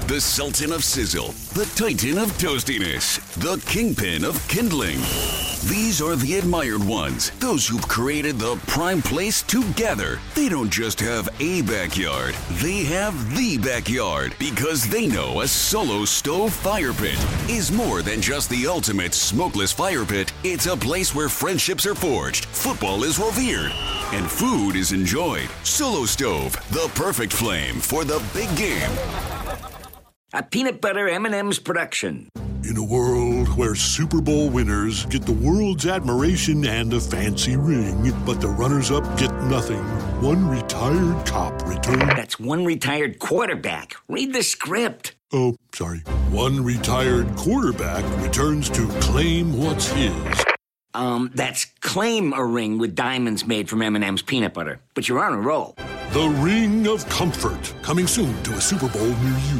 The Sultan of Sizzle, the Titan of Toastiness, the Kingpin of Kindling. These are the admired ones, those who've created the prime place to gather. They don't just have a backyard, they have the backyard, because they know a Solo Stove fire pit is more than just the ultimate smokeless fire pit. It's a place where friendships are forged, football is revered, and food is enjoyed. Solo Stove, the perfect flame for the big game. A peanut butter M&M's production. In a world where Super Bowl winners get the world's admiration and a fancy ring, but the runners-up get nothing, one retired cop returns... That's one retired quarterback. Read the script. Oh, sorry. One retired quarterback returns to claim what's his. That's claim a ring with diamonds made from M&M's peanut butter. But you're on a roll. The Ring of Comfort, coming soon to a Super Bowl near you.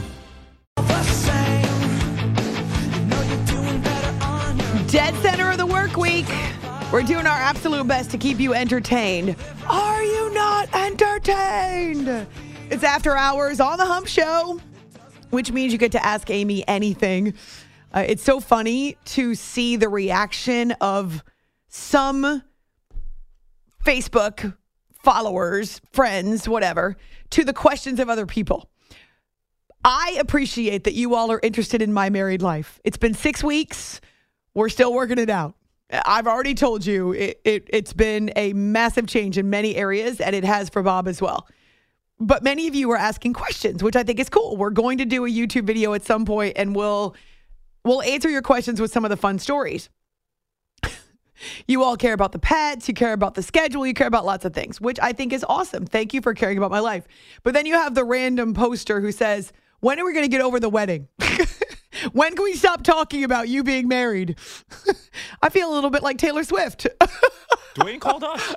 Dead center of the work week. We're doing our absolute best to keep you entertained. Are you not entertained? It's After Hours on the Hump Show, which means you get to ask Amy anything. It's so funny to see the reaction of some Facebook followers, friends, whatever, to the questions of other people. I appreciate that you all are interested in my married life. It's been 6 weeks. We're still working it out. I've already told you it's been a massive change in many areas, and it has for Bob as well. But many of you are asking questions, which I think is cool. We're going to do a YouTube video at some point, and we'll answer your questions with some of the fun stories. You all care about the pets, you care about the schedule, you care about lots of things, which I think is awesome. Thank you for caring about my life. But then you have the random poster who says, when are we going to get over the wedding? When can we stop talking about you being married? I feel a little bit like Taylor Swift. Dwayne called us.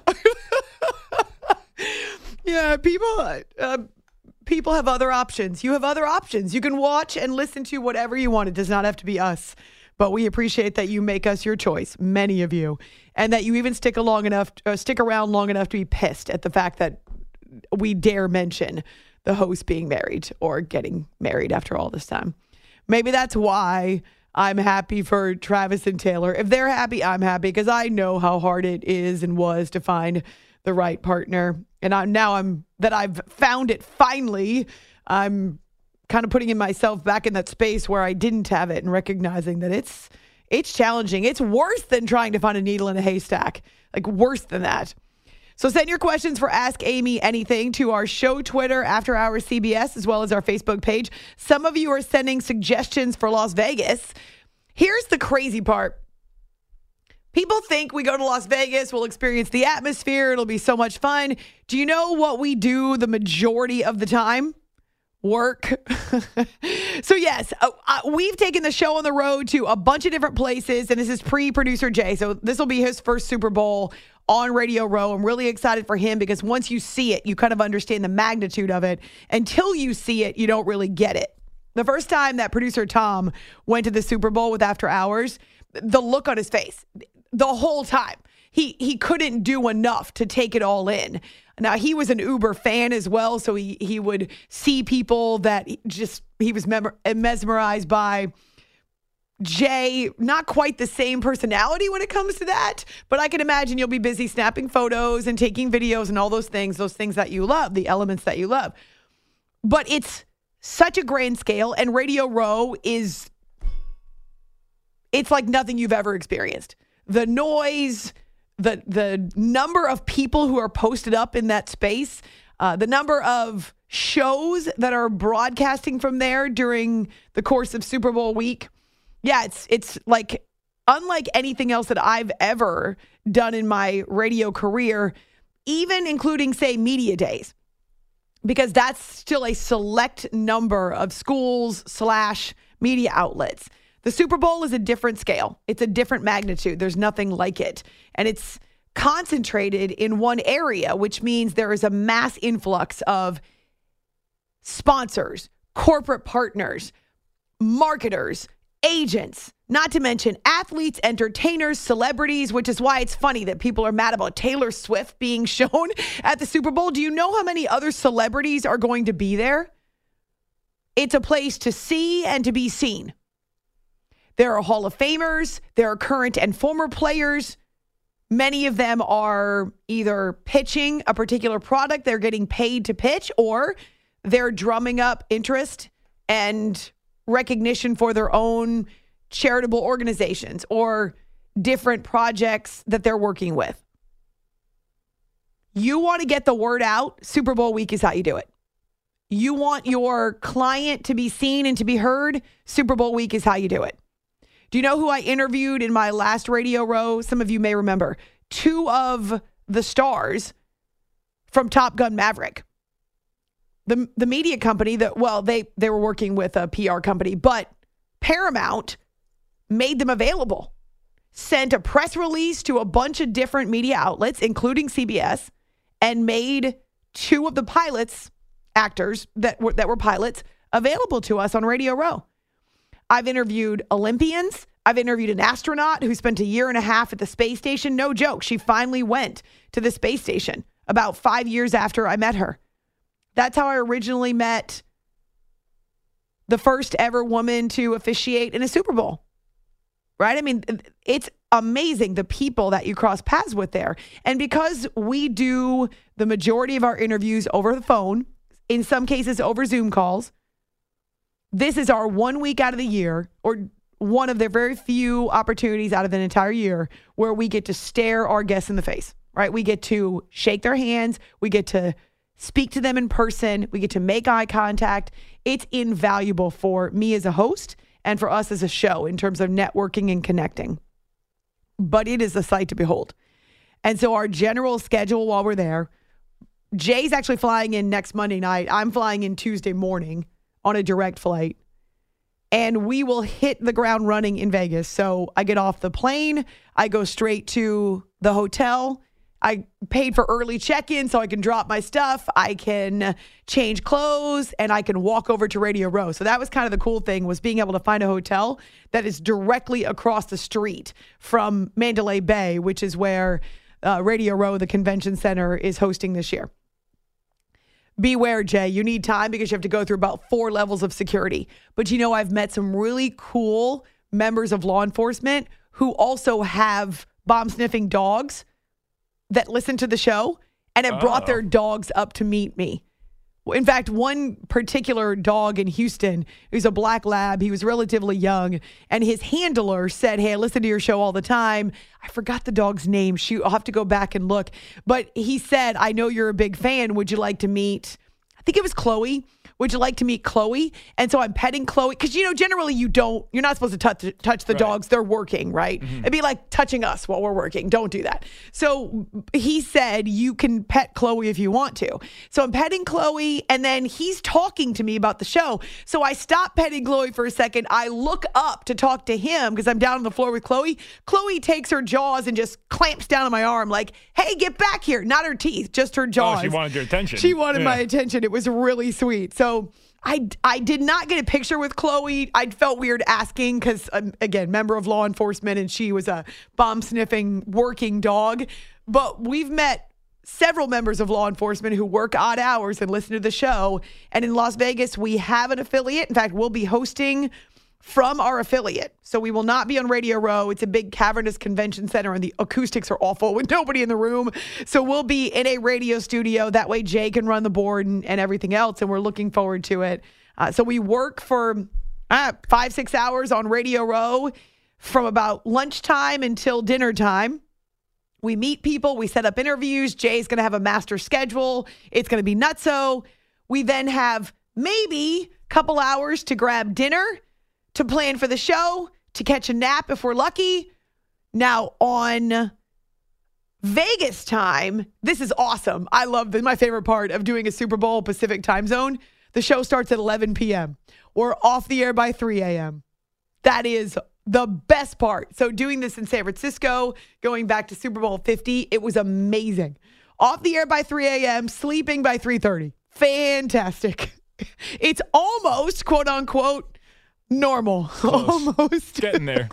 Yeah, people have other options. You have other options. You can watch and listen to whatever you want. It does not have to be us. But we appreciate that you make us your choice, many of you, and that you even stick around long enough to be pissed at the fact that we dare mention the host being married or getting married after all this time. Maybe that's why I'm happy for Travis and Taylor. If they're happy, I'm happy, because I know how hard it is and was to find the right partner. And I've found it finally. I'm kind of putting myself back in that space where I didn't have it and recognizing that it's challenging. It's worse than trying to find a needle in a haystack, like worse than that. So send your questions for Ask Amy Anything to our show Twitter, After Hours CBS, as well as our Facebook page. Some of you are sending suggestions for Las Vegas. Here's the crazy part. People think we go to Las Vegas, we'll experience the atmosphere, it'll be so much fun. Do you know what we do the majority of the time? Work. So yes, we've taken the show on the road to a bunch of different places, and this is pre-producer Jay. So this will be his first Super Bowl on Radio Row. I'm really excited for him because once you see it, you kind of understand the magnitude of it. Until you see it, you don't really get it. The first time that producer Tom went to the Super Bowl with After Hours, the look on his face, the whole time, he couldn't do enough to take it all in. Now, he was an Uber fan as well, so he would see people that he was mesmerized by. Jay, not quite the same personality when it comes to that, but I can imagine you'll be busy snapping photos and taking videos and all those things that you love, the elements that you love. But it's such a grand scale, and Radio Row it's like nothing you've ever experienced. The noise, the number of people who are posted up in that space, the number of shows that are broadcasting from there during the course of Super Bowl week. Yeah, it's like unlike anything else that I've ever done in my radio career, even including, say, media days, because that's still a select number of schools / media outlets. The Super Bowl is a different scale. It's a different magnitude. There's nothing like it. And it's concentrated in one area, which means there is a mass influx of sponsors, corporate partners, marketers, agents, not to mention athletes, entertainers, celebrities, which is why it's funny that people are mad about Taylor Swift being shown at the Super Bowl. Do you know how many other celebrities are going to be there? It's a place to see and to be seen. There are Hall of Famers. There are current and former players. Many of them are either pitching a particular product they're getting paid to pitch, or they're drumming up interest and recognition for their own charitable organizations or different projects that they're working with. You want to get the word out, Super Bowl week is how you do it. You want your client to be seen and to be heard, Super Bowl week is how you do it. Do you know who I interviewed in my last Radio Row? Some of you may remember. 2 of the stars from Top Gun Maverick. The media company that, well, they were working with a PR company, but Paramount made them available. Sent a press release to a bunch of different media outlets, including CBS, and made 2 of the pilots, actors that were pilots, available to us on Radio Row. I've interviewed Olympians. I've interviewed an astronaut who spent 1.5 years at the space station. No joke. She finally went to the space station about 5 years after I met her. That's how I originally met the first ever woman to officiate in a Super Bowl. Right? I mean, it's amazing the people that you cross paths with there. And because we do the majority of our interviews over the phone, in some cases over Zoom calls, this is our 1 week out of the year, or one of the very few opportunities out of an entire year where we get to stare our guests in the face, right? We get to shake their hands. We get to speak to them in person. We get to make eye contact. It's invaluable for me as a host and for us as a show in terms of networking and connecting. But it is a sight to behold. And so our general schedule while we're there, Jay's actually flying in next Monday night. I'm flying in Tuesday morning on a direct flight. And we will hit the ground running in Vegas. So I get off the plane. I go straight to the hotel. I paid for early check-in so I can drop my stuff. I can change clothes and I can walk over to Radio Row. So that was kind of the cool thing, was being able to find a hotel that is directly across the street from Mandalay Bay, which is where Radio Row, the convention center, is hosting this year. Beware, Jay. You need time because you have to go through about 4 levels of security. But you know, I've met some really cool members of law enforcement who also have bomb-sniffing dogs that listen to the show and have brought their dogs up to meet me. In fact, one particular dog in Houston, who's a black lab, he was relatively young, and his handler said, "Hey, I listen to your show all the time." I forgot the dog's name. Shoot, I'll have to go back and look. But he said, "I know you're a big fan. Would you like to meet," I think it was Chloe. "Would you like to meet Chloe?" And so I'm petting Chloe because, you know, generally you're not supposed to touch the dogs. They're working, right? Mm-hmm. It'd be like touching us while we're working. Don't do that. So he said, "You can pet Chloe if you want to." So I'm petting Chloe, and then he's talking to me about the show. So I stop petting Chloe for a second. I look up to talk to him because I'm down on the floor with Chloe. Chloe takes her jaws and just clamps down on my arm like, "Hey, get back here." Not her teeth, just her jaws. Oh, she wanted your attention. She wanted my attention. It was really sweet. So I did not get a picture with Chloe. I felt weird asking because, again, member of law enforcement, and she was a bomb-sniffing working dog. But we've met several members of law enforcement who work odd hours and listen to the show. And in Las Vegas, we have an affiliate. In fact, we'll be hosting from our affiliate. So we will not be on Radio Row. It's a big cavernous convention center, and the acoustics are awful with nobody in the room. So we'll be in a radio studio. That way Jay can run the board and everything else, and we're looking forward to it. So we work for 5-6 hours on Radio Row from about lunchtime until dinner time. We meet people. We set up interviews. Jay's going to have a master schedule. It's going to be nutso. We then have maybe a couple hours to grab dinner, to plan for the show, to catch a nap if we're lucky. Now, on Vegas time, this is awesome. I love this. My favorite part of doing a Super Bowl Pacific time zone. The show starts at 11 p.m. We're off the air by 3 a.m. That is the best part. So doing this in San Francisco, going back to Super Bowl 50, it was amazing. Off the air by 3 a.m., sleeping by 3:30. Fantastic. It's almost, quote unquote, normal. Close. Almost. Getting there.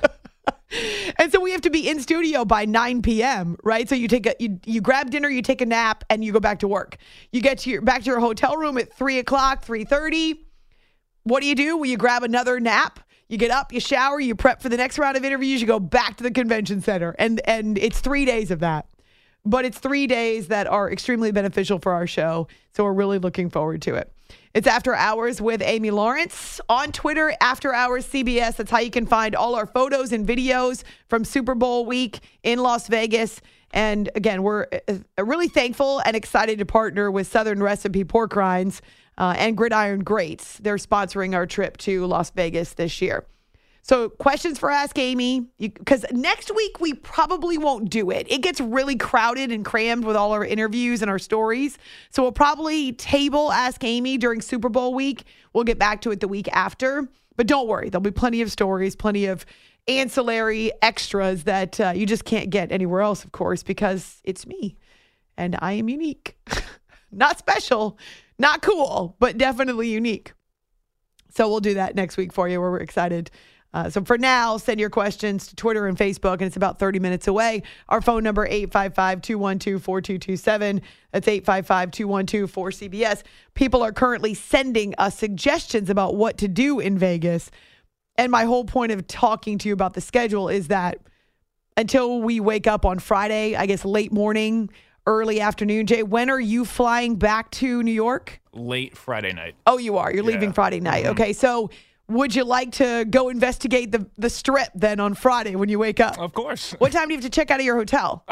And so we have to be in studio by 9 p.m., right? So you grab dinner, you take a nap, and you go back to work. You get back to your hotel room at 3 o'clock, 3:30. what do? Well, you grab another nap. You get up, you shower, you prep for the next round of interviews, you go back to the convention center. And it's 3 days of that. But it's 3 days that are extremely beneficial for our show. So we're really looking forward to it. It's After Hours with Amy Lawrence on Twitter, After Hours CBS. That's how you can find all our photos and videos from Super Bowl week in Las Vegas. And again, we're really thankful and excited to partner with Southern Recipe Pork Rinds and Gridiron Greats. They're sponsoring our trip to Las Vegas this year. So questions for Ask Amy, because next week we probably won't do it. It gets really crowded and crammed with all our interviews and our stories. So we'll probably table Ask Amy during Super Bowl week. We'll get back to it the week after. But don't worry, there'll be plenty of stories, plenty of ancillary extras that you just can't get anywhere else, of course, because it's me and I am unique. Not special, not cool, but definitely unique. So we'll do that next week for you. We're excited. So for now, send your questions to Twitter and Facebook, and it's about 30 minutes away. Our phone number, 855-212-4227. That's 855-212-4CBS. People are currently sending us suggestions about what to do in Vegas. And my whole point of talking to you about the schedule is that until we wake up on Friday, I guess late morning, early afternoon. Jay, when are you flying back to New York? Late Friday night. Oh, you are? You're leaving Friday night. Mm-hmm. Okay, so would you like to go investigate the Strip then on Friday when you wake up? Of course. What time do you have to check out of your hotel?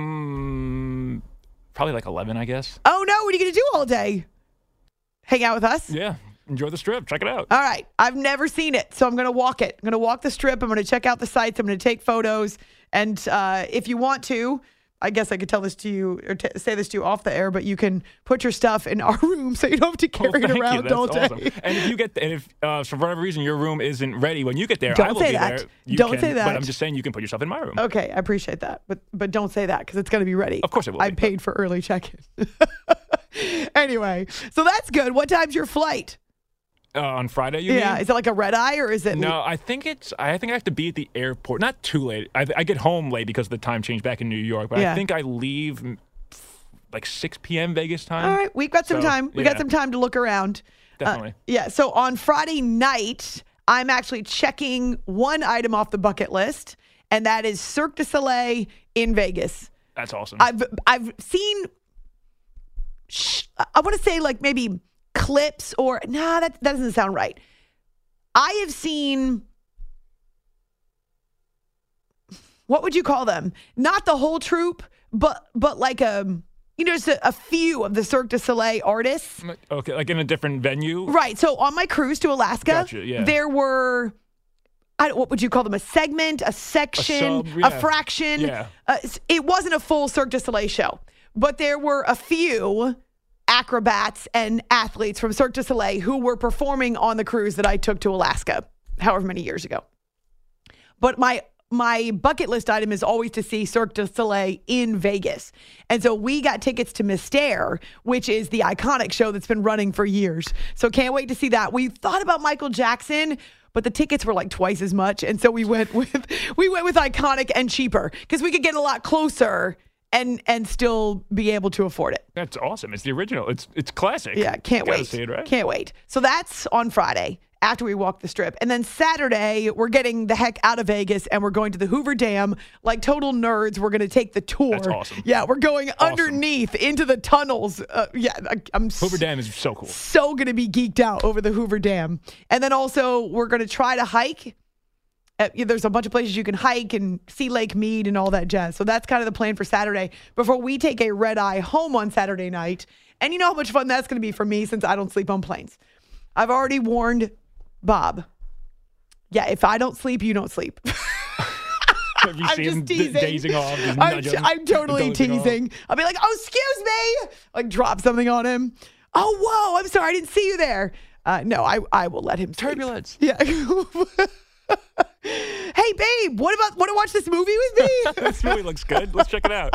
I'm probably like 11, I guess. Oh, no. What are you going to do all day? Hang out with us? Yeah. Enjoy the Strip. Check it out. All right. I've never seen it, so I'm going to walk it. I'm going to walk the Strip. I'm going to check out the sites. I'm going to take photos. And if you want to, I guess I could tell this to you or say this to you off the air, but you can put your stuff in our room so you don't have to carry it around all day. Awesome. And if you get, for whatever reason your room isn't ready when you get there, don't I will say be that. there. You don't can, say that. But I'm just saying you can put yourself in my room. Okay, I appreciate that, but don't say that because it's going to be ready. Of course it will. I paid for early check-in. Anyway, so that's good. What time's your flight? On Friday, you mean? Yeah, is it like a red eye or is it? No, I think I have to be at the airport. Not too late. I get home late because of the time change back in New York. But I think I leave like 6 p.m. Vegas time. All right, we've got some time. We got some time to look around. Definitely. So on Friday night, I'm actually checking one item off the bucket list, and that is Cirque du Soleil in Vegas. That's awesome. I've seen. I want to say like maybe clips or that doesn't sound right. I have seen, what would you call them? Not the whole troupe, but like just a few of the Cirque du Soleil artists. Okay, like in a different venue? Right. So on my cruise to Alaska, Gotcha, yeah. there were, what would you call them? A segment, a section, a fraction. Yeah. It wasn't a full Cirque du Soleil show, but there were a few acrobats and athletes from Cirque du Soleil who were performing on the cruise that I took to Alaska however many years ago. But my bucket list item is always to see Cirque du Soleil in Vegas. And so we got tickets to Mystère, which is the iconic show that's been running for years. So can't wait to see that. We thought about Michael Jackson, but the tickets were like twice as much. And so we went with iconic and cheaper because we could get a lot closer and still be able to afford it. That's awesome. It's the original. It's classic. Yeah, can't wait. See it, right? Can't wait. So that's on Friday after we walk the Strip. And then Saturday, we're getting the heck out of Vegas and we're going to the Hoover Dam. Like total nerds, we're going to take the tour. That's awesome. Yeah, we're going underneath into the tunnels. Hoover Dam is so cool. So going to be geeked out over the Hoover Dam. And then also we're going to try to hike. There's a bunch of places you can hike and see Lake Mead and all that jazz. So that's kind of the plan for Saturday before we take a red eye home on Saturday night. And you know how much fun that's going to be for me since I don't sleep on planes. I've already warned Bob. Yeah, if I don't sleep, you don't sleep. Have you seen him dazing off? I'm totally teasing. I'll be like, oh, excuse me. Like drop something on him. Oh, whoa, I'm sorry. I didn't see you there. No, I will let him sleep. Turbulence. Yeah. Hey, babe, want to watch this movie with me? This movie looks good. Let's check it out.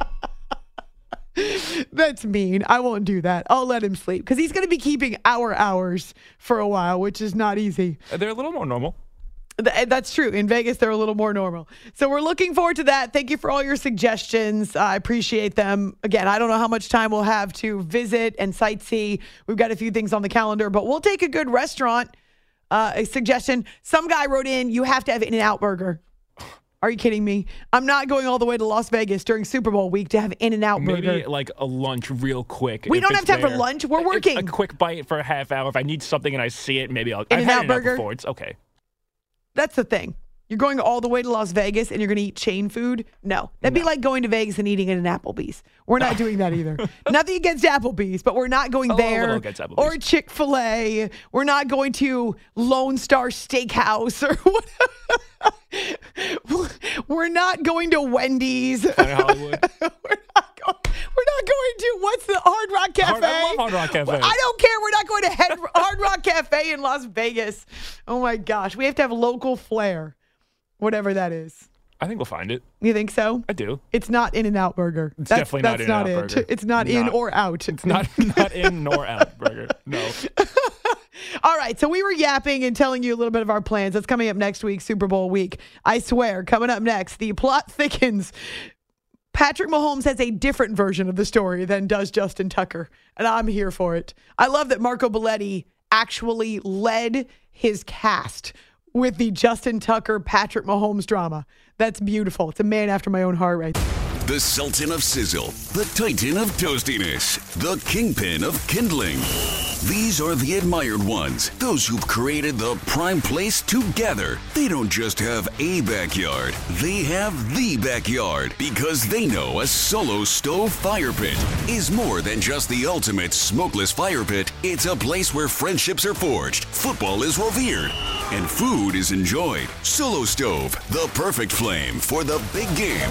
That's mean. I won't do that. I'll let him sleep because he's going to be keeping our hours for a while, which is not easy. They're a little more normal. That's true. In Vegas, they're a little more normal. So we're looking forward to that. Thank you for all your suggestions. I appreciate them. Again, I don't know how much time we'll have to visit and sightsee. We've got a few things on the calendar, but we'll take a good restaurant A suggestion. Some guy wrote in, you have to have In-N-Out Burger. Are you kidding me? I'm not going all the way to Las Vegas during Super Bowl week to have In-N-Out Burger. Maybe like a lunch real quick. We don't have time for lunch. We're working. A quick bite for a half hour. If I need something and I see it, maybe I'll. In-N-Out Burger. Before. It's okay. That's the thing. You're going all the way to Las Vegas and you're going to eat chain food? No. That'd be like going to Vegas and eating at an Applebee's. We're not doing that either. Nothing against Applebee's, but we're not going there. Or Chick-fil-A. We're not going to Lone Star Steakhouse or whatever. We're not going to Wendy's. Hollywood. We're not going to, what's the Hard Rock Cafe? I love Hard Rock Cafe. I don't care. We're not going to Hard Rock Cafe in Las Vegas. Oh, my gosh. We have to have local flair, whatever that is. I think we'll find it. You think so? I do. It's not In-N-Out Burger. It's definitely not In-N-Out Burger. It's not in or out. It's not in nor out burger. No. All right, so we were yapping and telling you a little bit of our plans. That's coming up next week, Super Bowl week. I swear, coming up next, the plot thickens. Patrick Mahomes has a different version of the story than does Justin Tucker, and I'm here for it. I love that Marco Belletti actually led his cast with the Justin Tucker, Patrick Mahomes drama. That's beautiful. It's a man after my own heart right there. The Sultan of Sizzle, the Titan of Toastiness, the Kingpin of Kindling. These are the admired ones, those who've created the prime place to gather. They don't just have a backyard, they have the backyard, because they know a Solo Stove fire pit is more than just the ultimate smokeless fire pit. It's a place where friendships are forged, football is revered, and food is enjoyed. Solo Stove, the perfect flame for the big game.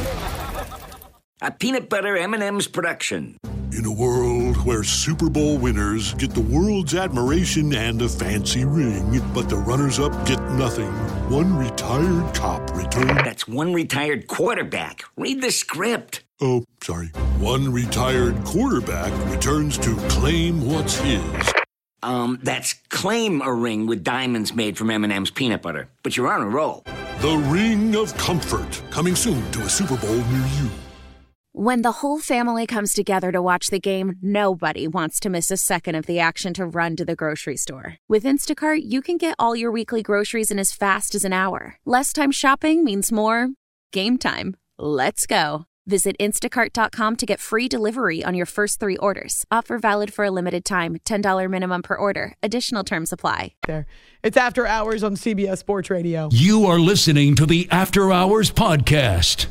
A peanut butter M&M's production. In a world where Super Bowl winners get the world's admiration and a fancy ring, but the runners-up get nothing, one retired cop returned... That's one retired quarterback. Read the script. Oh, sorry. One retired quarterback returns to claim what's his. That's claim a ring with diamonds made from M&M's peanut butter. But you're on a roll. The Ring of Comfort, coming soon to a Super Bowl near you. When the whole family comes together to watch the game, nobody wants to miss a second of the action to run to the grocery store. With Instacart, you can get all your weekly groceries in as fast as an hour. Less time shopping means more game time. Let's go. Visit instacart.com to get free delivery on your first 3 orders. Offer valid for a limited time. $10 minimum per order. Additional terms apply. There. It's After Hours on CBS Sports Radio. You are listening to the After Hours podcast.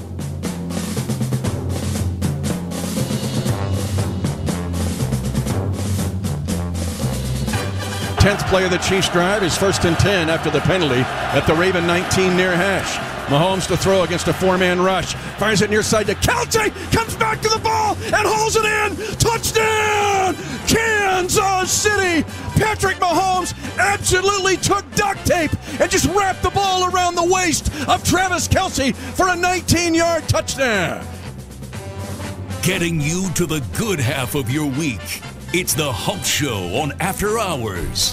10th play of the Chiefs drive is 1st and 10 after the penalty at the Raven 19 near hash. Mahomes to throw against a 4-man rush. Fires it near side to Kelce. Comes back to the ball and hauls it in. Touchdown! Kansas City! Patrick Mahomes absolutely took duct tape and just wrapped the ball around the waist of Travis Kelce for a 19-yard touchdown. Getting you to the good half of your week. It's the Hump Show on After Hours.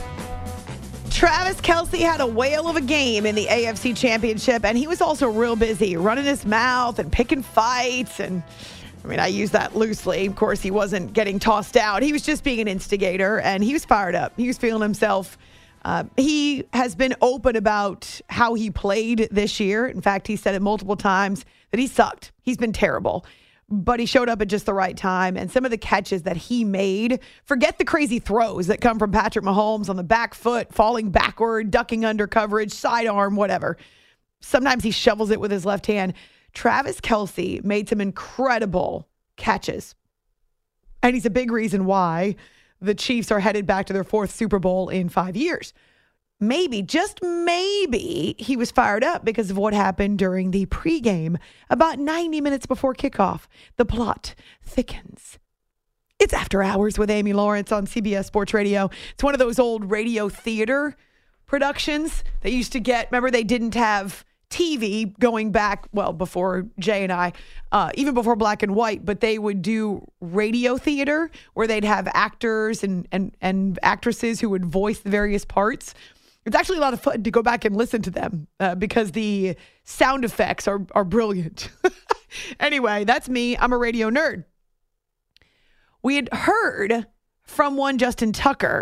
Travis Kelce had a whale of a game in the AFC Championship, and he was also real busy running his mouth and picking fights. And I mean, I use that loosely. Of course, he wasn't getting tossed out. He was just being an instigator, and he was fired up. He was feeling himself. He has been open about how he played this year. In fact, he said it multiple times that he sucked. He's been terrible. But he showed up at just the right time, and some of the catches that he made, forget the crazy throws that come from Patrick Mahomes on the back foot, falling backward, ducking under coverage, sidearm, whatever. Sometimes he shovels it with his left hand. Travis Kelce made some incredible catches, and he's a big reason why the Chiefs are headed back to their 4th Super Bowl in 5 years. Maybe, just maybe, he was fired up because of what happened during the pregame about 90 minutes before kickoff. The plot thickens. It's After Hours with Amy Lawrence on CBS Sports Radio. It's one of those old radio theater productions that used to get, remember they didn't have TV going back, well, before Jay and I, even before Black and White, but they would do radio theater where they'd have actors and actresses who would voice the various parts. It's actually a lot of fun to go back and listen to them because the sound effects are brilliant. Anyway, that's me. I'm a radio nerd. We had heard from one Justin Tucker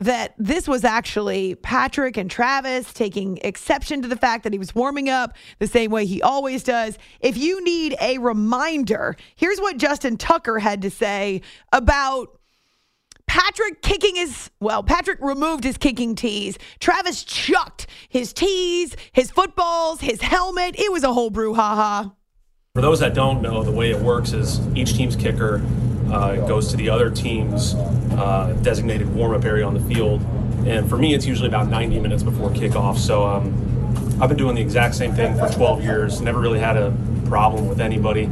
that this was actually Patrick and Travis taking exception to the fact that he was warming up the same way he always does. If you need a reminder, here's what Justin Tucker had to say about Patrick Patrick removed his kicking tees. Travis chucked his tees, his footballs, his helmet. It was a whole brouhaha. For those that don't know, the way it works is each team's kicker goes to the other team's designated warm-up area on the field. And for me, it's usually about 90 minutes before kickoff. So I've been doing the exact same thing for 12 years. Never really had a problem with anybody.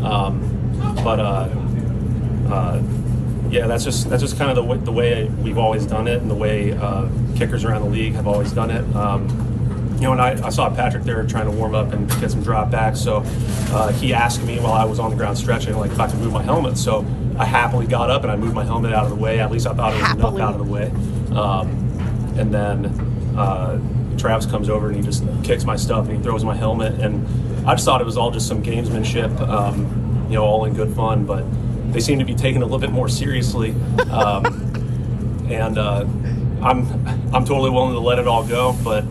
Yeah, that's just kind of the way we've always done it, and the way kickers around the league have always done it. And I saw Patrick there trying to warm up and get some drop backs, so he asked me while I was on the ground stretching, if I could move my helmet. So I happily got up and I moved my helmet out of the way. At least I thought it was enough out of the way. And then Travis comes over and he just kicks my stuff and he throws my helmet. And I just thought it was all just some gamesmanship, all in good fun, but they seem to be taken a little bit more seriously. And I'm totally willing to let it all go, but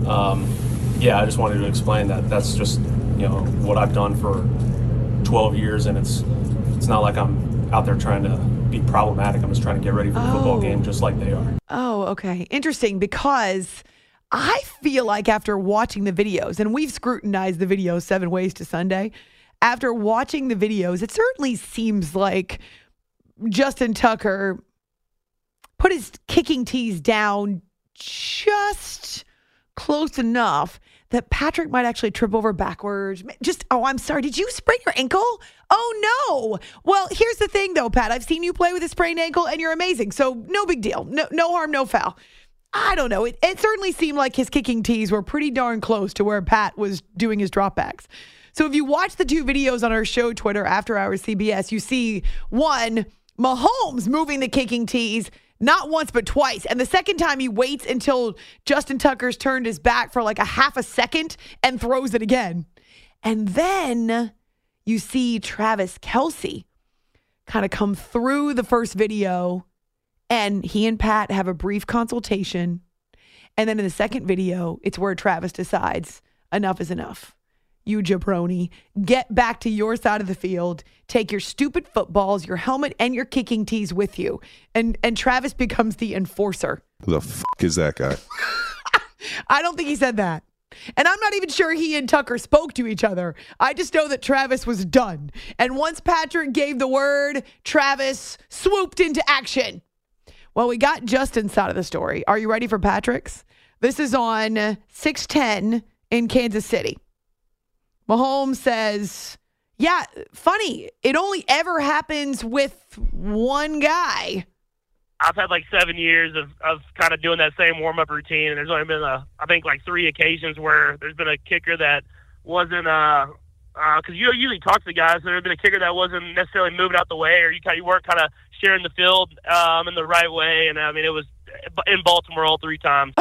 I just wanted to explain that that's just what I've done for 12 years, and it's not like I'm out there trying to be problematic. I'm just trying to get ready for the football game just like they are. Oh, okay. Interesting, because I feel like after watching the videos, and we've scrutinized the videos 7 Ways to Sunday, after watching the videos, it certainly seems like Justin Tucker put his kicking tees down just close enough that Patrick might actually trip over backwards. I'm sorry. Did you sprain your ankle? Oh, no. Well, here's the thing, though, Pat. I've seen you play with a sprained ankle, and you're amazing. So no big deal. No harm, no foul. I don't know. It certainly seemed like his kicking tees were pretty darn close to where Pat was doing his dropbacks. So if you watch the 2 videos on our show Twitter, After Hours CBS, you see one, Mahomes moving the kicking tees, not once but twice. And the second time he waits until Justin Tucker's turned his back for like a half a second and throws it again. And then you see Travis Kelce kind of come through the first video, and he and Pat have a brief consultation. And then in the second video, it's where Travis decides enough is enough. You jabroni, get back to your side of the field, take your stupid footballs, your helmet, and your kicking tees with you. And Travis becomes the enforcer. Who the fuck is that guy? I don't think he said that. And I'm not even sure he and Tucker spoke to each other. I just know that Travis was done. And once Patrick gave the word, Travis swooped into action. Well, we got Justin's side of the story. Are you ready for Patrick's? This is on 610 in Kansas City. Mahomes says, yeah, funny. It only ever happens with one guy. I've had like 7 years of kind of doing that same warm-up routine, and there's only been, I think, 3 occasions where there's been a kicker that wasn't, because you usually talk to the guys, so there's been a kicker that wasn't necessarily moving out the way, or you weren't kind of sharing the field in the right way, and it was in Baltimore all 3 times.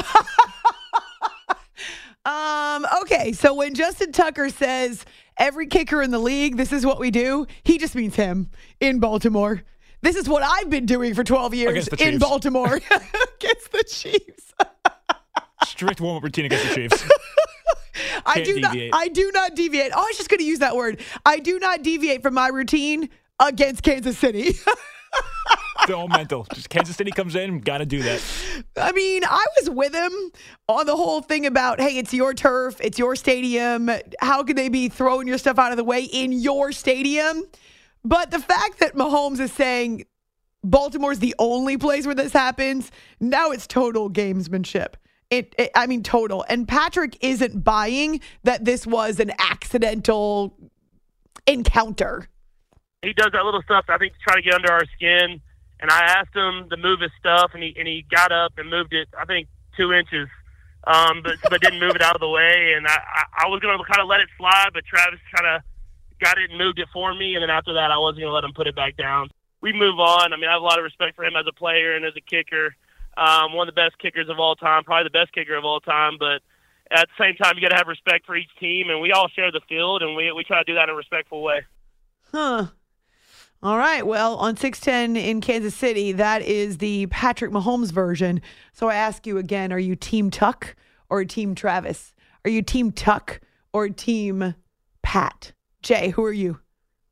Okay, so when Justin Tucker says every kicker in the league, this is what we do, he just means him in Baltimore. This is what I've been doing for 12 years in Baltimore against the Chiefs. Strict warm-up routine against the Chiefs. I do not deviate. Oh, I was just going to use that word. I do not deviate from my routine against Kansas City. It's all mental. Just Kansas City comes in, got to do that. I mean, I was with him on the whole thing about, hey, it's your turf, it's your stadium. How could they be throwing your stuff out of the way in your stadium? But the fact that Mahomes is saying Baltimore's the only place where this happens, now it's total gamesmanship. Total. And Patrick isn't buying that this was an accidental encounter. He does that little stuff, I think, to try to get under our skin. And I asked him to move his stuff, and he got up and moved it, I think, 2 inches, but didn't move it out of the way. And I was going to kind of let it slide, but Travis kind of got it and moved it for me. And then after that, I wasn't going to let him put it back down. We move on. I mean, I have a lot of respect for him as a player and as a kicker. One of the best kickers of all time, probably the best kicker of all time. But at the same time, you got to have respect for each team, and we all share the field, and we try to do that in a respectful way. Huh. All right. Well, on 610 in Kansas City, that is the Patrick Mahomes version. So I ask you again, are you Team Tuck or Team Travis? Are you Team Tuck or Team Pat? Jay, who are you?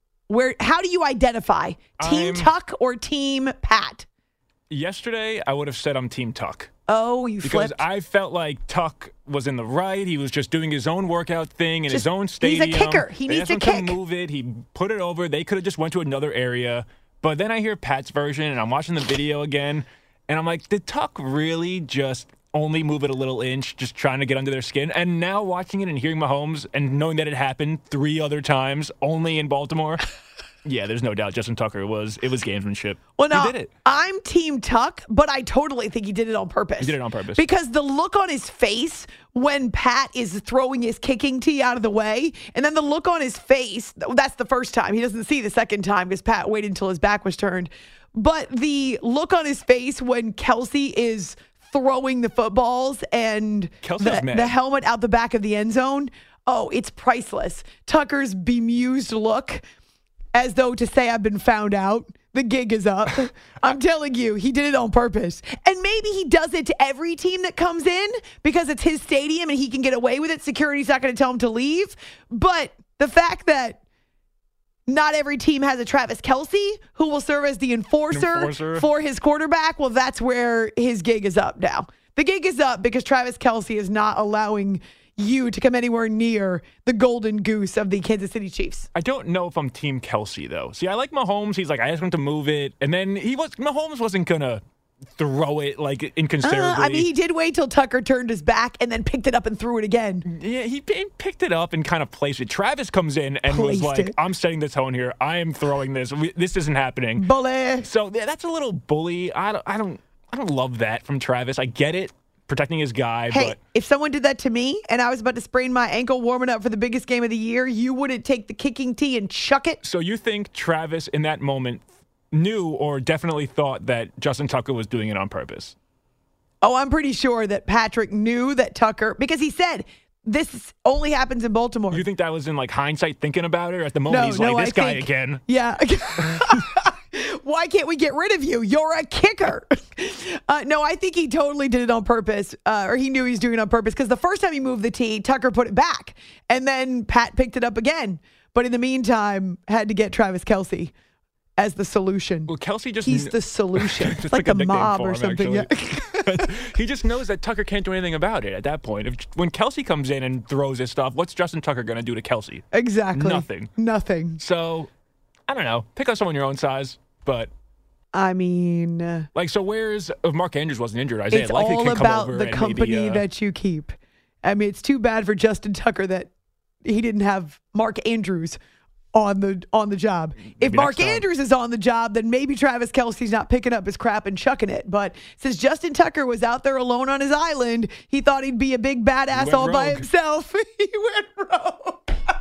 How do you identify? Team Tuck or Team Pat? Yesterday, I would have said I'm Team Tuck. Oh, you flipped? Because I felt like Tuck was in the right. He was just doing his own workout thing in his own stadium. He's a kicker. He needs to kick. They move it. He put it over. They could have just went to another area. But then I hear Pat's version, and I'm watching the video again, and I'm like, did Tuck really just only move it a little inch, just trying to get under their skin? And now watching it and hearing Mahomes and knowing that it happened 3 other times, only in Baltimore, yeah, there's no doubt Justin Tucker was gamesmanship. Well, no, he did it. I'm Team Tuck, but I totally think he did it on purpose. He did it on purpose. Because the look on his face when Pat is throwing his kicking tee out of the way, and then the look on his face, that's the first time. He doesn't see the second time because Pat waited until his back was turned. But the look on his face when Kelce is throwing the footballs and the helmet out the back of the end zone, oh, it's priceless. Tucker's bemused look, as though to say, I've been found out. The gig is up. I'm telling you, he did it on purpose. And maybe he does it to every team that comes in because it's his stadium and he can get away with it. Security's not going to tell him to leave. But the fact that not every team has a Travis Kelce who will serve as the enforcer for his quarterback, well, that's where his gig is up now. The gig is up because Travis Kelce is not allowing you to come anywhere near the golden goose of the Kansas City Chiefs. I don't know if I'm Team Kelce, though. See, I like Mahomes. He's like, I asked him to move it. And then Mahomes wasn't going to throw it like inconsiderably. I mean, he did wait till Tucker turned his back and then picked it up and threw it again. Yeah, he picked it up and kind of placed it. Travis comes in and was like, I'm setting the tone here. I am throwing this. This isn't happening. Bully. So that's a little bully. I don't love that from Travis. I get it. Protecting his guy. Hey, but if someone did that to me and I was about to sprain my ankle warming up for the biggest game of the year, you wouldn't take the kicking tee and chuck it? So you think Travis in that moment knew or definitely thought that Justin Tucker was doing it on purpose? Oh, I'm pretty sure that Patrick knew that Tucker, because he said this only happens in Baltimore. You think that was in like hindsight thinking about it? Or at the moment he's like, this guy again? Yeah. Why can't we get rid of you? You're a kicker. No, I think he totally did it on purpose, or he knew he was doing it on purpose, because the first time he moved the tee, Tucker put it back, and then Pat picked it up again. But in the meantime, had to get Travis Kelce as the solution. Well, Kelce just... He's the solution. It's like the mob or something. Yeah. He just knows that Tucker can't do anything about it at that point. When Kelce comes in and throws his stuff, what's Justin Tucker going to do to Kelce? Exactly. Nothing. So, I don't know. Pick up someone your own size, but... I mean... so if Mark Andrews wasn't injured, Isaiah it's likely all can come about over the and company maybe, that you keep. I mean, it's too bad for Justin Tucker that he didn't have Mark Andrews on the job. If Mark Andrews is on the job, then maybe Travis Kelce's not picking up his crap and chucking it. But since Justin Tucker was out there alone on his island, he thought he'd be a big badass all by himself. He went rogue.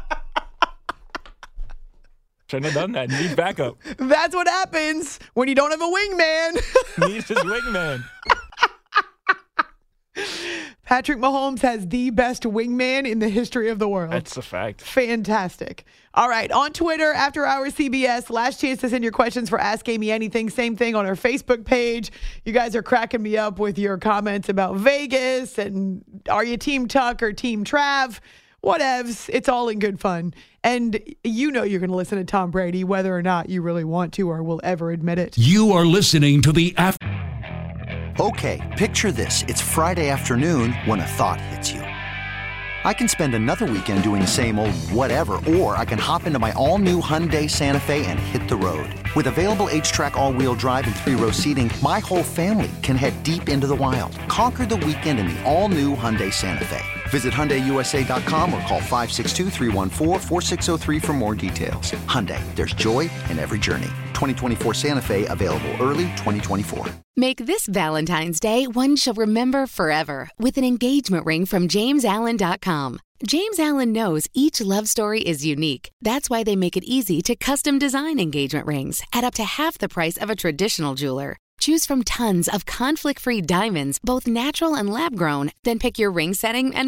Shouldn't have done that. Needs backup. That's what happens when you don't have a wingman. Needs his wingman. Patrick Mahomes has the best wingman in the history of the world. That's a fact. Fantastic. All right. On Twitter, After Hours CBS, last chance to send your questions for Ask Amy Anything. Same thing on our Facebook page. You guys are cracking me up with your comments about Vegas and are you Team Tuck or Team Trav? Whatevs. It's all in good fun. And you know you're going to listen to Tom Brady whether or not you really want to or will ever admit it. You are listening to the After. Okay, picture this. It's Friday afternoon when a thought hits you. I can spend another weekend doing the same old whatever, or I can hop into my all-new Hyundai Santa Fe and hit the road. With available H-Track all-wheel drive and 3-row seating, my whole family can head deep into the wild. Conquer the weekend in the all-new Hyundai Santa Fe. Visit HyundaiUSA.com or call 562-314-4603 for more details. Hyundai, there's joy in every journey. 2024 Santa Fe, available early 2024. Make this Valentine's Day one she'll remember forever with an engagement ring from JamesAllen.com. James Allen knows each love story is unique. That's why they make it easy to custom design engagement rings at up to half the price of a traditional jeweler. Choose from tons of conflict-free diamonds, both natural and lab-grown, then pick your ring setting and metal.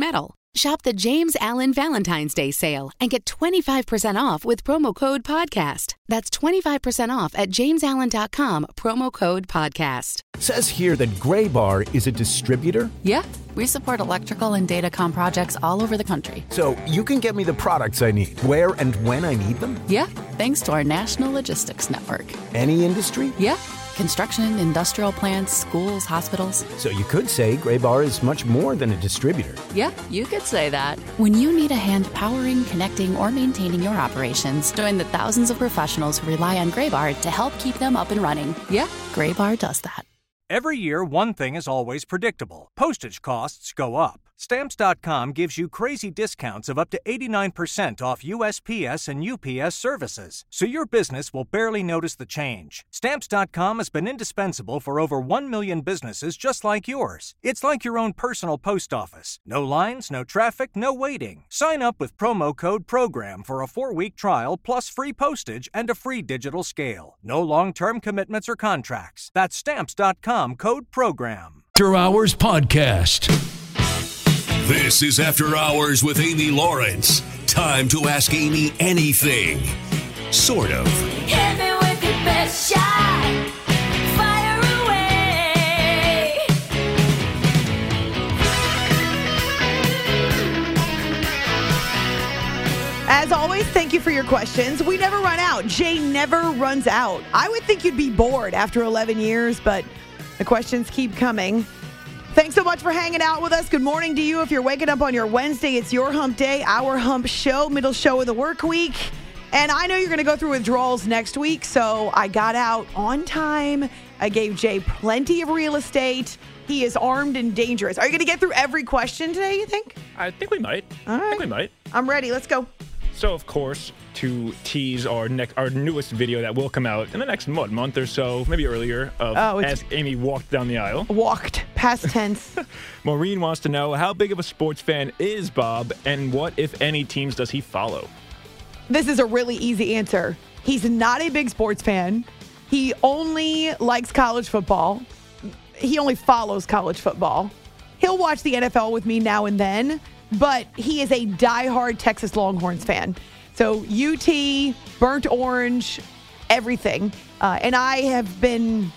Shop the James Allen Valentine's Day sale and get 25% off with promo code PODCAST. That's 25% off at jamesallen.com, promo code PODCAST. Says here that Gray Bar is a distributor? Yeah, we support electrical and datacom projects all over the country. So you can get me the products I need, where and when I need them? Yeah, thanks to our national logistics network. Any industry? Yeah. Construction, industrial plants, schools, hospitals. So you could say Gray Bar is much more than a distributor. Yeah, you could say that. When you need a hand powering, connecting, or maintaining your operations, join the thousands of professionals who rely on Gray Bar to help keep them up and running. Yeah, Gray Bar does that. Every year, one thing is always predictable. Postage costs go up. Stamps.com gives you crazy discounts of up to 89% off USPS and UPS services, so your business will barely notice the change. Stamps.com has been indispensable for over 1 million businesses just like yours. It's like your own personal post office. No lines, no traffic, no waiting. Sign up with promo code PROGRAM for a 4-week trial plus free postage and a free digital scale. No long-term commitments or contracts. That's Stamps.com, code PROGRAM. After Hours Podcast. This is After Hours with Amy Lawrence. Time to ask Amy anything. Sort of. Hit me with your best shot. Fire away. As always, thank you for your questions. We never run out. Jay never runs out. I would think you'd be bored after 11 years, but the questions keep coming. Thanks so much for hanging out with us. Good morning to you. If you're waking up on your Wednesday, it's your hump day, our hump show, middle show of the work week. And I know you're going to go through withdrawals next week, so I got out on time. I gave Jay plenty of real estate. He is armed and dangerous. Are you going to get through every question today, you think? I think we might. All right. I think we might. I'm ready. Let's go. So, of course, to tease our newest video that will come out in the next month or so, maybe earlier, as Amy walked down the aisle. Walked, past tense. Maureen wants to know, how big of a sports fan is Bob, and what, if any, teams does he follow? This is a really easy answer. He's not a big sports fan. He only likes college football. He only follows college football. He'll watch the NFL with me now and then, but he is a diehard Texas Longhorns fan. So UT, burnt orange, everything. And I've been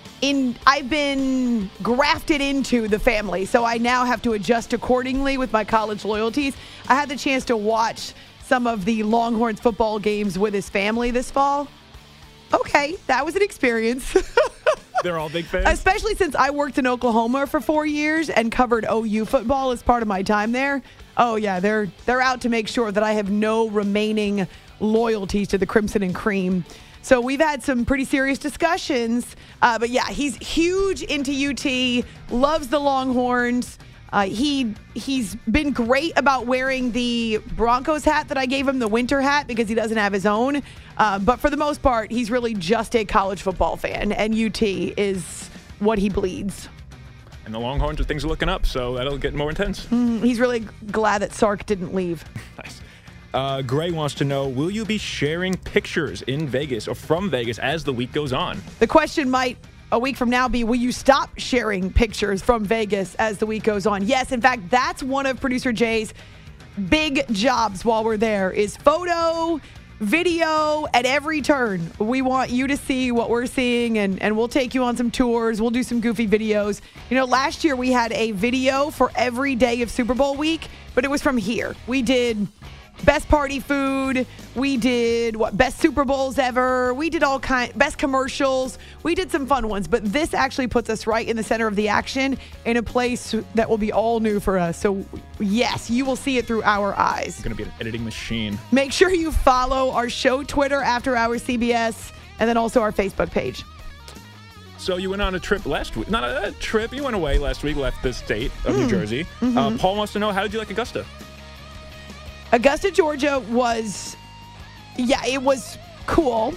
grafted into the family, so I now have to adjust accordingly with my college loyalties. I had the chance to watch some of the Longhorns football games with his family this fall. Okay, that was an experience. They're all big fans? Especially since I worked in Oklahoma for 4 years and covered OU football as part of my time there. Oh, yeah, they're out to make sure that I have no remaining loyalties to the Crimson and Cream. So we've had some pretty serious discussions. But, yeah, he's huge into UT, loves the Longhorns. He's been great about wearing the Broncos hat that I gave him, the winter hat, because he doesn't have his own. But for the most part, he's really just a college football fan, and UT is what he bleeds. And the Longhorns, things are looking up, so that'll get more intense. He's really glad that Sark didn't leave. Nice. Gray wants to know, will you be sharing pictures in Vegas or from Vegas as the week goes on? The question might a week from now be, will you stop sharing pictures from Vegas as the week goes on? Yes, in fact, that's one of producer Jay's big jobs while we're there is photo, video at every turn. We want you to see what we're seeing, and we'll take you on some tours. We'll do some goofy videos. You know, last year we had a video for every day of Super Bowl week, but it was from here. We did best party food. We did best Super Bowls ever. We did all best commercials. We did some fun ones, but this actually puts us right in the center of the action in a place that will be all new for us. So yes, you will see it through our eyes. It's going to be an editing machine. Make sure you follow our show Twitter, After Hours CBS, and then also our Facebook page. So you went on a trip last week. Not a trip. You went away last week, left the state of New Jersey. Paul wants to know, how did you like Augusta? Augusta, Georgia was, it was cool.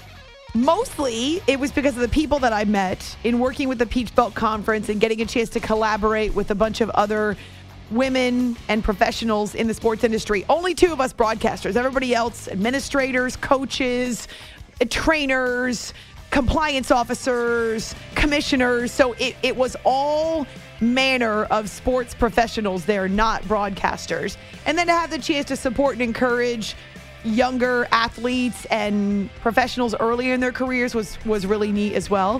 Mostly, it was because of the people that I met in working with the Peach Belt Conference and getting a chance to collaborate with a bunch of other women and professionals in the sports industry. Only two of us broadcasters. Everybody else, administrators, coaches, trainers, compliance officers, commissioners. So it was all manner of sports professionals there, not broadcasters. And then to have the chance to support and encourage younger athletes and professionals earlier in their careers was really neat as well.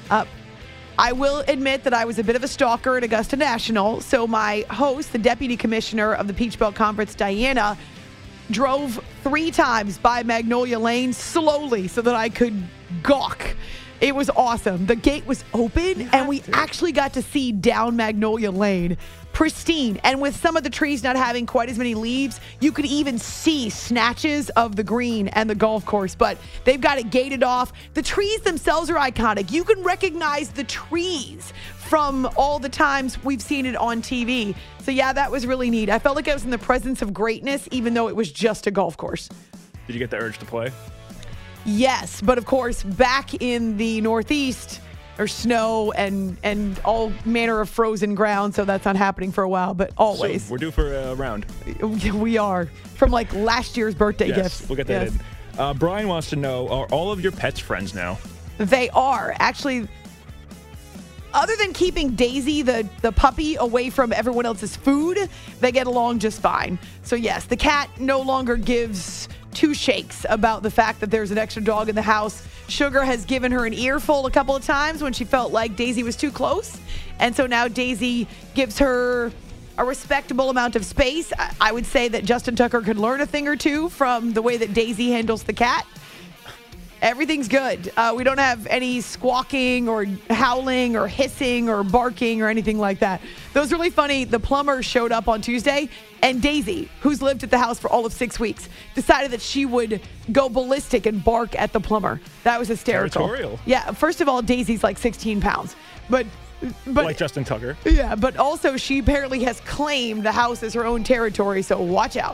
I will admit that I was a bit of a stalker at Augusta National. So my host, the deputy commissioner of the Peach Belt Conference, Diana, drove 3 times by Magnolia Lane slowly so that I could gawk. It was awesome. The gate was open, and we actually got to see down Magnolia Lane. Pristine. And with some of the trees not having quite as many leaves, you could even see snatches of the green and the golf course. But they've got it gated off. The trees themselves are iconic. You can recognize the trees from all the times we've seen it on TV. So, yeah, that was really neat. I felt like I was in the presence of greatness, even though it was just a golf course. Did you get the urge to play? Yes, but of course, back in the Northeast, there's snow and all manner of frozen ground, so that's not happening for a while, but always. So we're due for a round. We are. From like last year's birthday gifts. We'll get that in. Brian wants to know, are all of your pets friends now? They are. Actually, other than keeping Daisy, the puppy, away from everyone else's food, they get along just fine. So yes, the cat no longer gives 2 shakes about the fact that there's an extra dog in the house. Sugar has given her an earful a couple of times when she felt like Daisy was too close. And so now Daisy gives her a respectable amount of space. I would say that Justin Tucker could learn a thing or two from the way that Daisy handles the cat. Everything's good. We don't have any squawking or howling or hissing or barking or anything like that. That was really funny. The plumber showed up on Tuesday, and Daisy, who's lived at the house for all of 6 weeks, decided that she would go ballistic and bark at the plumber. That was hysterical. Territorial. Yeah, first of all, Daisy's like 16 pounds. But like Justin Tucker. Yeah, but also she apparently has claimed the house as her own territory, so watch out.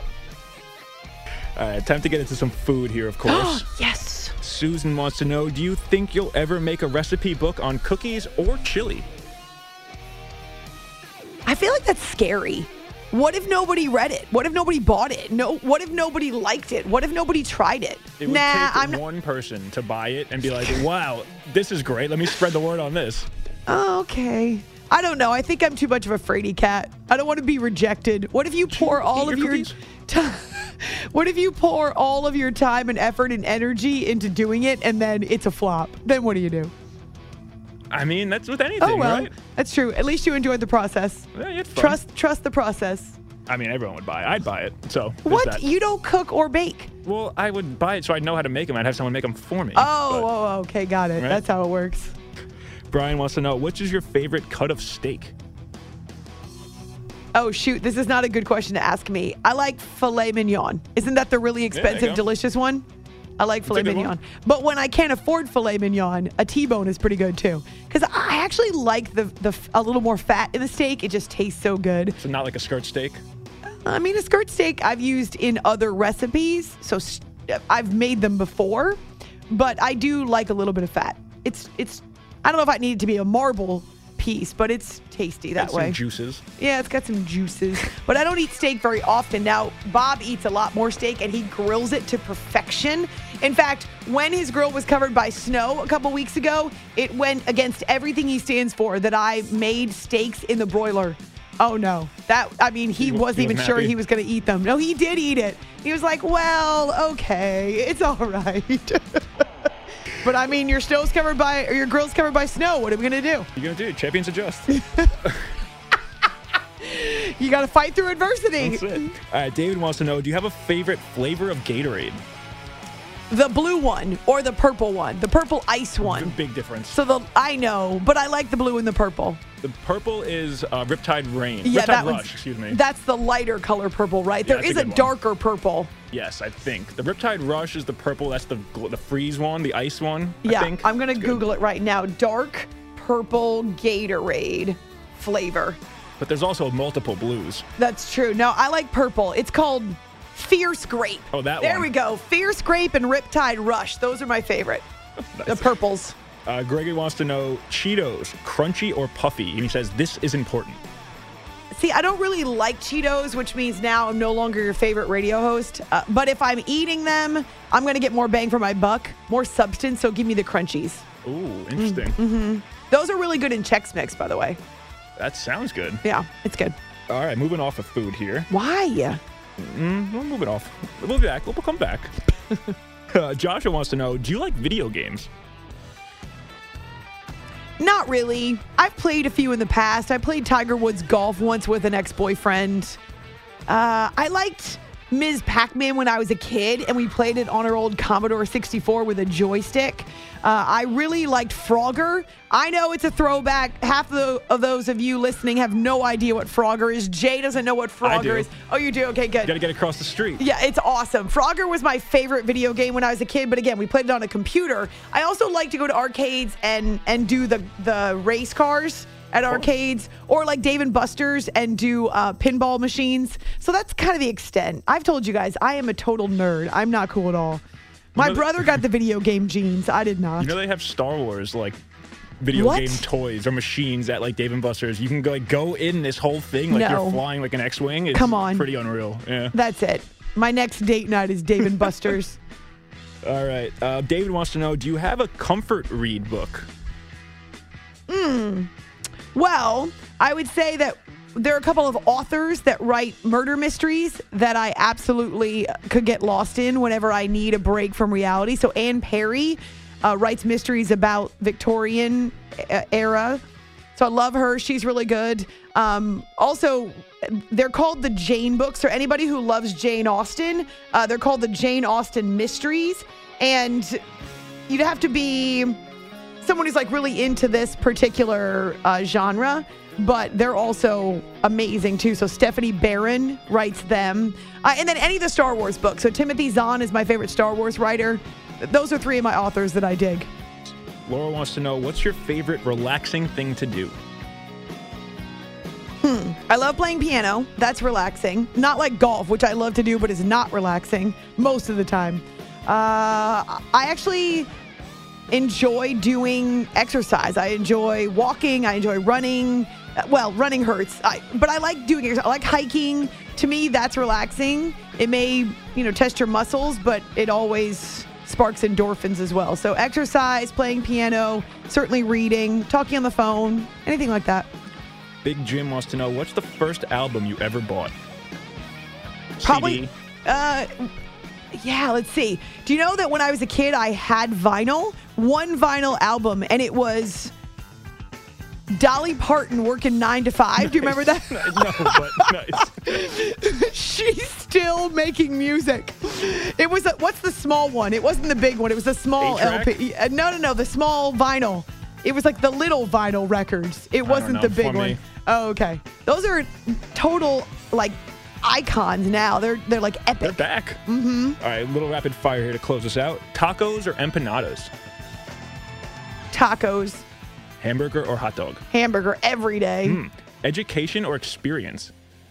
All right, time to get into some food here, of course. Yes. Susan wants to know, do you think you'll ever make a recipe book on cookies or chili? I feel like that's scary. What if nobody read it? What if nobody bought it? What if nobody liked it? What if nobody tried it? It would take one person to buy it and be like, wow, this is great. Let me spread the word on this. Oh, okay. I don't know. I think I'm too much of a fraidy cat. I don't want to be rejected. What if you pour all of your What if you pour all of your time and effort and energy into doing it and then it's a flop? Then what do you do? I mean, that's with anything, right? That's true. At least you enjoyed the process. Yeah, it's fun. Trust the process. I mean, everyone would buy it. I'd buy it. So what? That. You don't cook or bake? Well, I would buy it so I'd know how to make them. I'd have someone make them for me. Oh, okay, got it. Right? That's how it works. Brian wants to know, which is your favorite cut of steak? Oh, shoot. This is not a good question to ask me. I like filet mignon. Isn't that the really expensive, delicious one? I like filet mignon. But when I can't afford filet mignon, a T-bone is pretty good too. Because I actually like a little more fat in the steak. It just tastes so good. So not like a skirt steak? I mean, a skirt steak I've used in other recipes. So I've made them before. But I do like a little bit of fat. It's. I don't know if I need it to be a marble piece, but it's tasty that way. Some juices. Yeah, it's got some juices. But I don't eat steak very often. Now, Bob eats a lot more steak, and he grills it to perfection. In fact, when his grill was covered by snow a couple weeks ago, it went against everything he stands for, that I made steaks in the broiler. Oh, no. He wasn't even sure he was going to eat them. No, he did eat it. He was like, well, okay, it's all right. But I mean, your grill's covered by snow. What are we going to do? You're going to do champions adjust. You got to fight through adversity. That's it. All right, David wants to know, do you have a favorite flavor of Gatorade? The blue one or the purple one? The purple ice one. There's a big difference. I know, but I like the blue and the purple. The purple is Riptide Rain. Yeah, Riptide Rush, excuse me. That's the lighter color purple, right? Yeah, there is a darker purple. Yes, I think. The Riptide Rush is the purple. That's the freeze one, the ice one, yeah, I think. I'm going to Google it right now. Dark purple Gatorade flavor. But there's also multiple blues. That's true. No, I like purple. It's called Fierce Grape. Oh, that one. There we go. Fierce Grape and Riptide Rush. Those are my favorite. Nice. The purples. Gregory wants to know, Cheetos, crunchy or puffy? And he says, this is important. See, I don't really like Cheetos, which means now I'm no longer your favorite radio host. But if I'm eating them, I'm going to get more bang for my buck, more substance, so give me the crunchies. Ooh, interesting. Mm-hmm. Those are really good in Chex Mix, by the way. That sounds good. Yeah, it's good. All right, moving off of food here. Why? We're moving off. We'll be back. We'll come back. Joshua wants to know, do you like video games? Not really. I've played a few in the past. I played Tiger Woods golf once with an ex-boyfriend. I liked Ms. Pac-Man when I was a kid, and we played it on our old Commodore 64 with a joystick. I really liked Frogger. I know it's a throwback. Half of those of you listening have no idea what Frogger is. Jay doesn't know what Frogger is. Oh, you do? Okay, good. You got to get across the street. Yeah, it's awesome. Frogger was my favorite video game when I was a kid, but again, we played it on a computer. I also like to go to arcades and do the race cars at arcades, or like Dave & Buster's and do pinball machines. So that's kind of the extent. I've told you guys, I am a total nerd. I'm not cool at all. My brother got the video game genes. I did not. You know they have Star Wars like video What? game toys or machines at like Dave & Buster's. You can go in this whole thing like No. you're flying like an X-wing. It's Come on. pretty unreal. Yeah. That's it. My next date night is Dave & Buster's. All right. David wants to know, do you have a comfort read book? Well, I would say that there are a couple of authors that write murder mysteries that I absolutely could get lost in whenever I need a break from reality. So Anne Perry writes mysteries about Victorian era. So I love her. She's really good. Also, they're called the Jane books. For anybody who loves Jane Austen, they're called the Jane Austen Mysteries. And you'd have to be someone who's like really into this particular genre, but they're also amazing too. So Stephanie Barron writes them. And then any of the Star Wars books. So Timothy Zahn is my favorite Star Wars writer. Those are three of my authors that I dig. Laura wants to know, what's your favorite relaxing thing to do? I love playing piano. That's relaxing. Not like golf, which I love to do, but is not relaxing most of the time. I actually enjoy doing exercise. I enjoy walking. I enjoy running. Well, running hurts, but I like doing it. I like hiking. To me, that's relaxing. It may, test your muscles, but it always sparks endorphins as well. So exercise, playing piano, certainly reading, talking on the phone, anything like that. Big Jim wants to know, what's the first album you ever bought? Probably. CD? Yeah, let's see. Do you know that when I was a kid, I had vinyl? One vinyl album, and it was Dolly Parton working 9 to 5. Do you remember that? No, but nice. She's still making music. It was, what's the small one? It wasn't the big one. It was the small 8-track? LP. No, the small vinyl. It was like the little vinyl records. It wasn't the big one. Oh, okay. Those are total, like, icons now. They're like epic. They're back. Mm-hmm. All right, a little rapid fire here to close us out. Tacos or empanadas? Tacos. Hamburger or hot dog? Hamburger every day. Education or experience?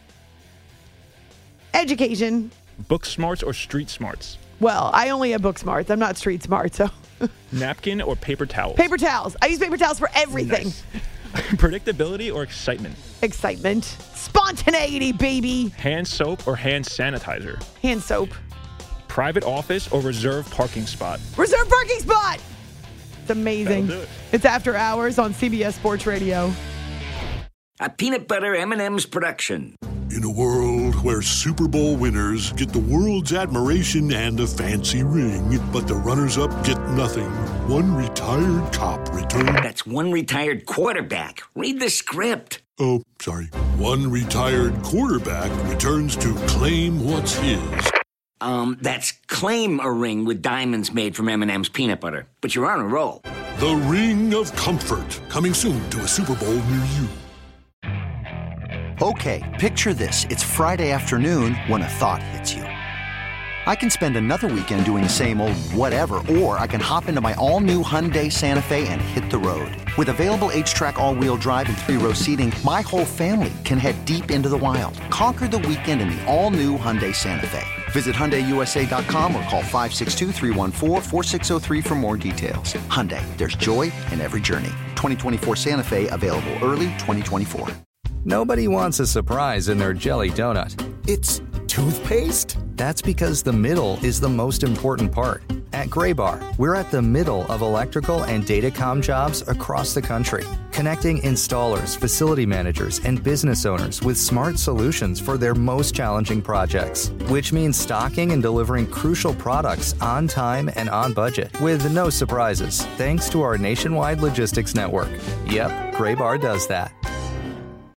Education. Book smarts or street smarts? Well, I only have book smarts. I'm not street smart, so. Napkin or paper towels? Paper towels. I use paper towels for everything. Nice. Predictability or excitement? Excitement. Spontaneity, baby. Hand soap or hand sanitizer? Hand soap. Private office or reserved parking spot? Reserve parking spot. It's amazing. That'll do it. It's After Hours on CBS Sports Radio. A peanut butter M&M's production. In a world where Super Bowl winners get the world's admiration and a fancy ring, but the runners-up get nothing, one retired cop returned... That's one retired quarterback. Read the script. Oh, sorry. One retired quarterback returns to claim what's his. That's claim a ring with diamonds made from M&M's peanut butter. But you're on a roll. The Ring of Comfort, coming soon to a Super Bowl near you. Okay, picture this. It's Friday afternoon when a thought hits you. I can spend another weekend doing the same old whatever, or I can hop into my all-new Hyundai Santa Fe and hit the road. With available H-Track all-wheel drive and 3-row seating, my whole family can head deep into the wild. Conquer the weekend in the all-new Hyundai Santa Fe. Visit HyundaiUSA.com or call 562-314-4603 for more details. Hyundai, there's joy in every journey. 2024 Santa Fe, available early 2024. Nobody wants a surprise in their jelly donut. It's toothpaste? That's because the middle is the most important part. At Graybar, we're at the middle of electrical and datacom jobs across the country, connecting installers, facility managers, and business owners with smart solutions for their most challenging projects, which means stocking and delivering crucial products on time and on budget with no surprises, thanks to our nationwide logistics network. Yep, Graybar does that.